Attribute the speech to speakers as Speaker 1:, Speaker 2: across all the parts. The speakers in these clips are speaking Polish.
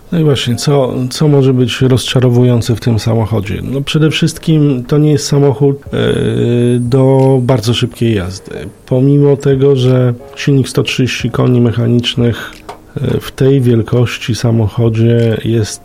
Speaker 1: No i właśnie, co może być rozczarowujące w tym samochodzie? No przede wszystkim to nie jest samochód do bardzo szybkiej jazdy. Pomimo tego, że silnik 130 koni mechanicznych w tej wielkości samochodzie jest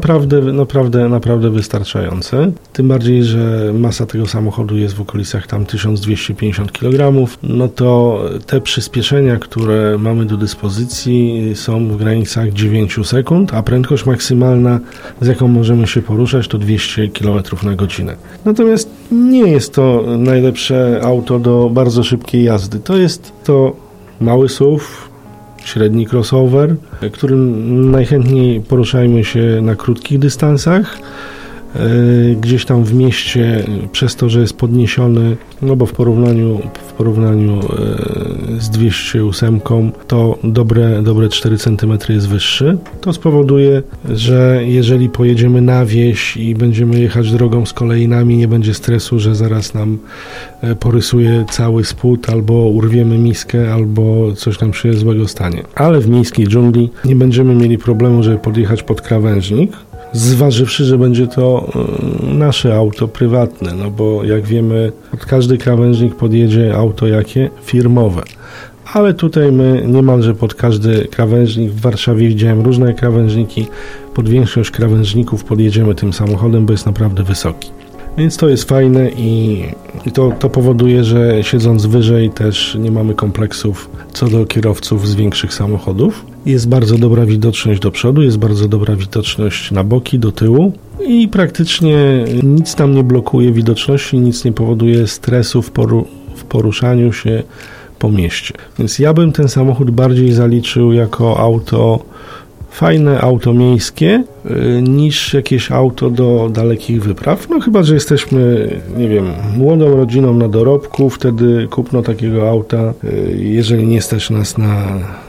Speaker 1: naprawdę wystarczający. Tym bardziej, że masa tego samochodu jest w okolicach tam 1250 kg. No to te przyspieszenia, które mamy do dyspozycji, są w granicach 9 sekund, a prędkość maksymalna, z jaką możemy się poruszać, to 200 km na godzinę. Natomiast nie jest to najlepsze auto do bardzo szybkiej jazdy. To jest to mały SUV, średni crossover, którym najchętniej poruszajmy się na krótkich dystansach. Gdzieś tam w mieście, przez to, że jest podniesiony, no bo w porównaniu z 208 to dobre 4 cm jest wyższy. To spowoduje, że jeżeli pojedziemy na wieś i będziemy jechać drogą z kolejnami, nie będzie stresu, że zaraz nam porysuje cały spód, albo urwiemy miskę, albo coś nam się złego stanie. Ale w miejskiej dżungli nie będziemy mieli problemu, żeby podjechać pod krawężnik, zważywszy, że będzie to nasze auto prywatne, no bo jak wiemy, pod każdy krawężnik podjedzie auto jakie? Firmowe. Ale tutaj my niemalże pod każdy krawężnik, w Warszawie widziałem różne krawężniki, pod większość krawężników podjedziemy tym samochodem, bo jest naprawdę wysoki. Więc to jest fajne i to powoduje, że siedząc wyżej też nie mamy kompleksów co do kierowców z większych samochodów. Jest bardzo dobra widoczność do przodu, jest bardzo dobra widoczność na boki, do tyłu i praktycznie nic tam nie blokuje widoczności, nic nie powoduje stresu w poruszaniu się po mieście. Więc ja bym ten samochód bardziej zaliczył jako auto fajne, auto miejskie, niż jakieś auto do dalekich wypraw. No chyba, że jesteśmy, nie wiem, młodą rodziną na dorobku, wtedy kupno takiego auta, jeżeli nie stać nas na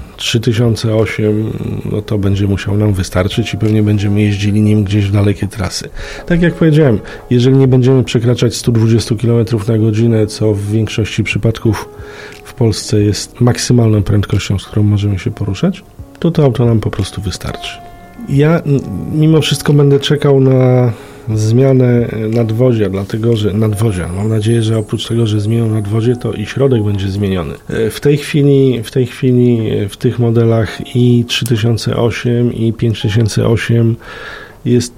Speaker 1: 3008, no to będzie musiał nam wystarczyć i pewnie będziemy jeździli nim gdzieś w dalekie trasy. Tak jak powiedziałem, jeżeli nie będziemy przekraczać 120 km na godzinę, co w większości przypadków w Polsce jest maksymalną prędkością, z którą możemy się poruszać, to auto nam po prostu wystarczy. Ja mimo wszystko będę czekał na zmianę nadwozia, dlatego że mam nadzieję, że oprócz tego, że zmienią nadwozie, to i środek będzie zmieniony. W tej chwili w tych modelach i 3008 i 5008 jest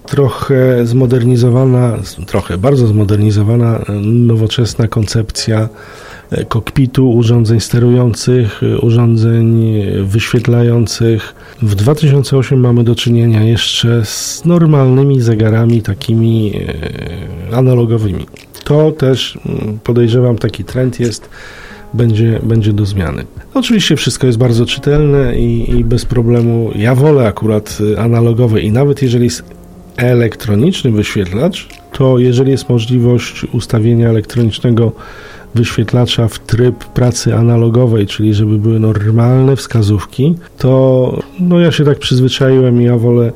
Speaker 1: bardzo zmodernizowana, nowoczesna koncepcja kokpitu, urządzeń sterujących, urządzeń wyświetlających. W 2008 mamy do czynienia jeszcze z normalnymi zegarami takimi analogowymi. To też podejrzewam, taki trend będzie do zmiany. Oczywiście wszystko jest bardzo czytelne i bez problemu. Ja wolę akurat analogowe i nawet jeżeli jest elektroniczny wyświetlacz, to jeżeli jest możliwość ustawienia elektronicznego wyświetlacza w tryb pracy analogowej, czyli żeby były normalne wskazówki, to ja się tak przyzwyczaiłem i ja wolę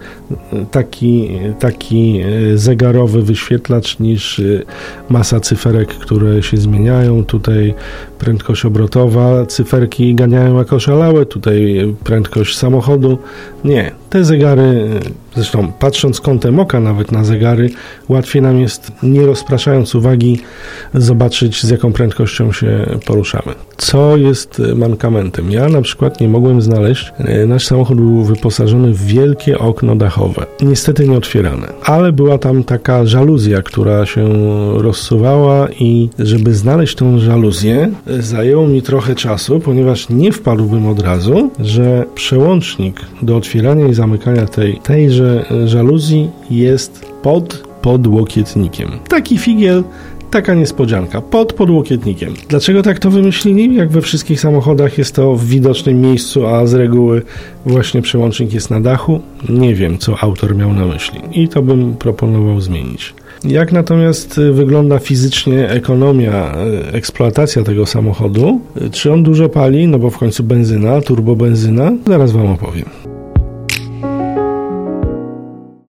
Speaker 1: taki zegarowy wyświetlacz niż masa cyferek, które się zmieniają. Tutaj prędkość obrotowa, cyferki ganiają jak oszalałe, tutaj prędkość samochodu. Nie, te zegary, zresztą patrząc kątem oka nawet na zegary, łatwiej nam jest, nie rozpraszając uwagi, zobaczyć, z jaką prędkością się poruszamy. Co jest mankamentem? Ja na przykład nie mogłem znaleźć, nasz samochód był wyposażony w wielkie okno dachowe. Niestety nie otwierane, ale była tam taka żaluzja, która się rozsuwała i żeby znaleźć tą żaluzję, zajęło mi trochę czasu, ponieważ nie wpadłbym od razu, że przełącznik do otwierania i zamykania tejże żaluzji jest pod podłokietnikiem. Taki figiel, taka niespodzianka, pod podłokietnikiem. Dlaczego tak to wymyślili? Jak we wszystkich samochodach jest to w widocznym miejscu, a z reguły właśnie przełącznik jest na dachu? Nie wiem, co autor miał na myśli i to bym proponował zmienić. Jak natomiast wygląda fizycznie ekonomia, eksploatacja tego samochodu? Czy on dużo pali? No bo w końcu benzyna, turbobenzyna? Zaraz wam opowiem.